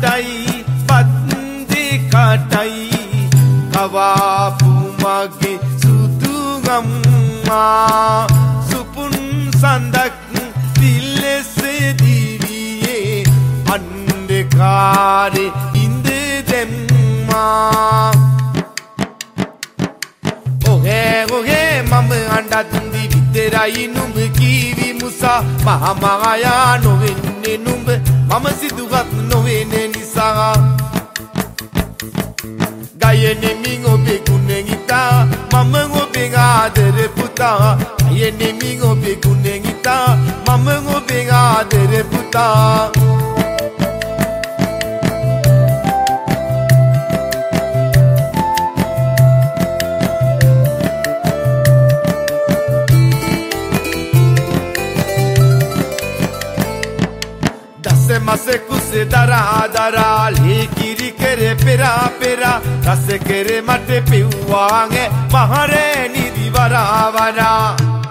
කටයි බද්දි කටයි කවාපු මගේ සුදු ගම්මා සුපුන් සඳක් දිල්ලෙස දිවියේ අන්ධකාරේ ඉඳ දෙම්මා ඔහේ මම අඬද්දි විතරයි නුඹ කීවි මුසා මහමායා නොවෙන්නේ නුඹ මම සිදුවත් නොවෙන නිසා ගයනෙමින් ඔබේ ගුණෙන් ඉතා මම ඔබේ ආදර පුතා ගයනෙමින් ඔබේ ගුණෙන් ඉතා මම ඔබේ ආදර පුතා මසේ කුසේ දරා දරා ලී කිරි කෙරේ පෙරා පෙරා රස කෙරේ මට පිව්වාගේ මහරේනි දිවරා වරා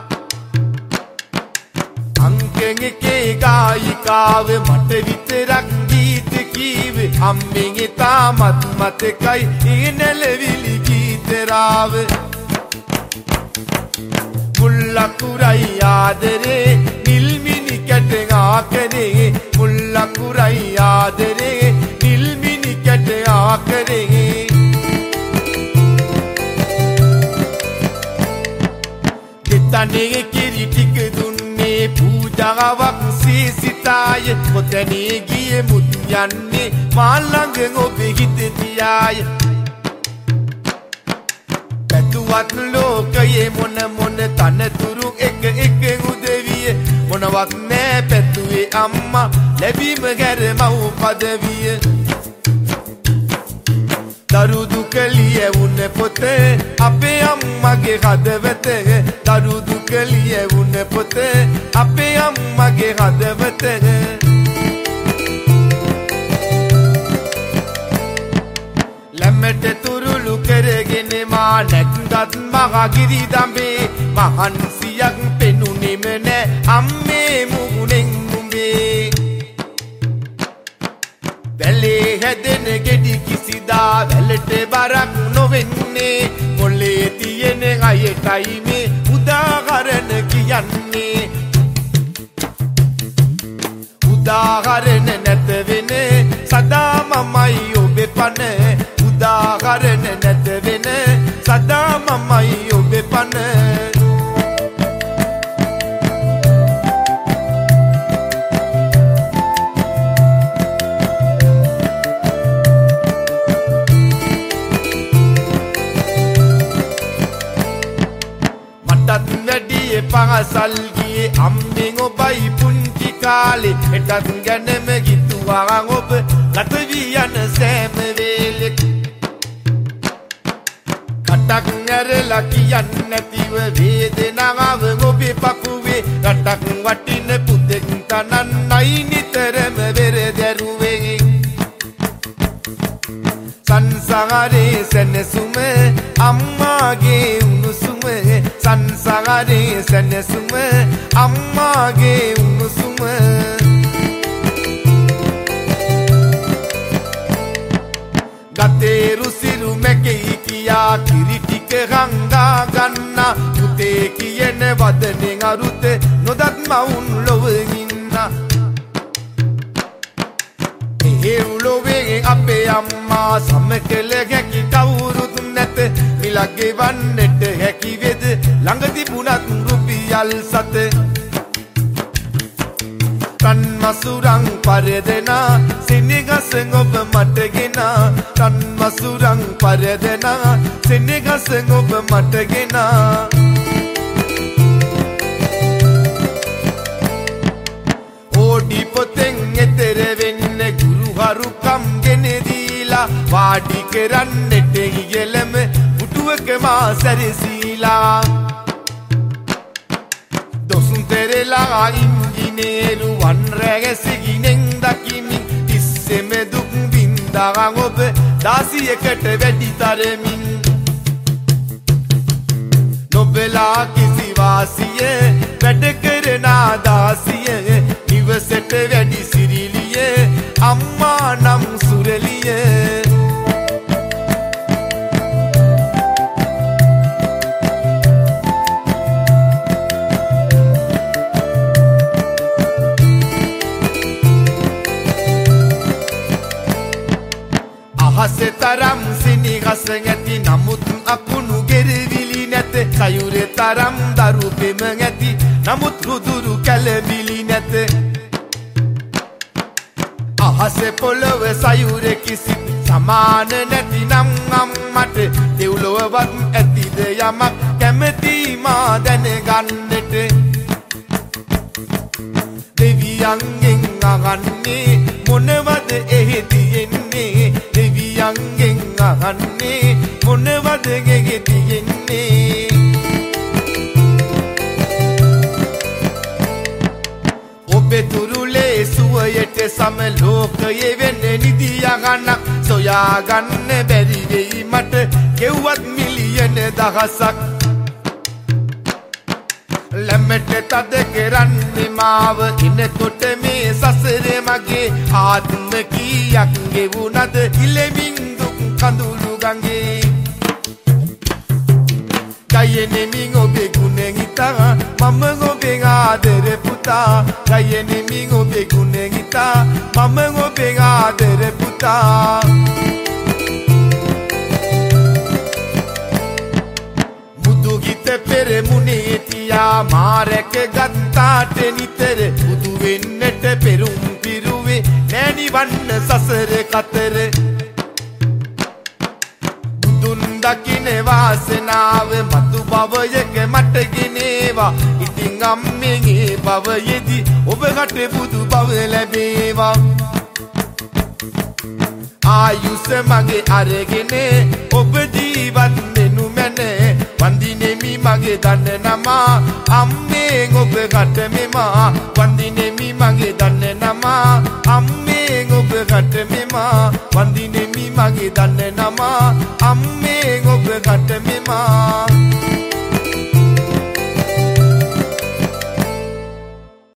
අංකෙන් එකේ ගායිකාවේ මට විතරක් ගීත කීවේ අම්මෙන් තාමත් මතකයි ඉනලවිලි ගීතරාවේ මුල්ලකුරයි ආදරේ නිල්මිනි කැටෙන් ආකරේ මුල්ලකුරයි ආදරේ නිල්මිනි කැටෙන් ආකරේ කෙතනේ කිරි ටික දුන්නේ පූජාවක් සීසිතාය මොතනේ ගියේ මුත් යන්නේ මා ළඟ ඔබේ හිත තියාය පැතුවත් ලෝකයේ මොන තනතුරු එක උදවිය මොනවත් නෑ පැතුවේ අම්මා ලැබීම ගැර මව් පදවිය දරු දුක ලියවුන පොත අපේ අම්මගේ හදවත දරු දුක ලියවුන පොත අපේ අම්මගේ හදවත ලැම්මට තුරුළු කරගෙන මා නැක්ගත් මහගිරි දඹේ මහන්සියක් පෙනුනෙම නෑ අම්මේ මුහුණෙන් නුඹේ වැලේ හැදෙන ගෙඩි කිසිදා වැලට බරක් නොවෙන්නේ මොලේ තියෙන අයටයි මේ උදාහරණ කියන්නේ උදාහරණ නැත වෙන සදා මමයි ඔබේ පන උදාහරණ නැත වෙන සදා මමයි ඔබේ පන මටත් වැඩියේ පහසල් ගියේ අම්මෙන් ඔබයි පුංචි කාලේ එටත් ගැනම හිතුවා ඔබ ගත වී යන සෑම වේලෙක කටක් ඇරලා කියන්නේ නැතිව වේදනාව ඔබේ පපුවේ රටක් වටින පුතෙක් තනන්නයි නිතරම වෙර දැරුවේ සංසාරේ සැනසුම අම්මාගේ උණුසුම සංසාරේ සැනසුම අම්මාගේ උණුසුම ගතේ රුසිරු මැකෙයි කියා කිරි ටික හංගා ගන්නා පුතේ කියන වදනෙන් අරුත නොදත් මවුන් ලොවින්නා ඒ උලොවේ අපේ අම්මා සමකල හැකි කවුරුත් නැත මිලගේ වන්නට හැකි වේද ළඟ තිබුණත් රුපියල් සත රන් මසුරන් පරදෙනා සෙනෙගසෙන් ඔබ මටගෙනා රන් මසුරන් පරදෙනා සෙනෙගසෙන් ඔබ මටගෙනා ඕඩි පොතෙන් එතර වෙන්න ගුරුහරුකම් ගෙන දීලා වාඩි කරන්නට ඉගෙලම පුටුවක මා සැරසීලා දොසුන් තෙරලා ඉංජිනේරු වන් රැගසිගිනෙන් දකිමින් තිස්සෙම දුක් වින්දා ඔබ දාසියකට වැඩි තරමින් නොබලා කිසි වාසිය වැඩ කරන දාසිය නිවසට වැඩි සිරිලිය අම්මා නම් තරම් සිනිගස ඇති නමුත් අකුණු ගෙරවිලි නැත සයුරේ තරම් දරු පෙම ඇති නමුත් රුදුරු කැළඹිලි නැත අහසේ පොළව සයුරේ කිසි සමාන නැති නම් අම්මට දෙව්ලොවවත් ඇතිද යමක් කැමති මා දැනගන්නට දෙවියන්ගෙන් අහන්නේ මොනවද එහි තියෙන්නේ දෙවියන්ගෙන් අහන්නේ මොනවද එහි තියෙන්නේ ඔබේ තුරුලේ සුවයට සම ලෝකයේ වෙන්නේ නිදියගන්නක් සොයාගන්න බැරි වෙයි මට කෙව්වත් මිලියන දහසක් ලැමට තද කරන්නේ මාව ඉනකොට මේ සසරේ මගේ ආත්ම කීයක් ගෙවුනද ඉලෙමින් දුක් කඳුළු ගඟේ ගයනෙමින් ඔබේ ගුණෙන් හිතා මම ඔබේ ආදර පුතා ගයනෙමින් ඔබේ ගුණෙන් හිතා මම ඔබේ ආදර පුතා ගීත පෙරමුණේ තියා මාරක ගත්තාට නිතර බුදු වෙන්නට පෙරුම් පිරුවේ නෑනිවන්න සසර කතර බුදුන් දකින වාසනාව මතු භවයක මට ගෙනේවා ඉතින් අම්මේ භවයේදී ඔබට බුදු භව ලැබේවා ආයුෂ මගේ අරගෙන ඔබ ජීවත් වෙනු මැන වන්දිනෙමි මගේ දන්න නමා අම්මේ ඔබ කට මෙමා වන්දිනෙමි මගේ දන්න නමා අම්මේ ඔබ කට මෙමා වන්දිනෙමි මගේ දන්න නමා අම්මේ ඔබ කට මෙමා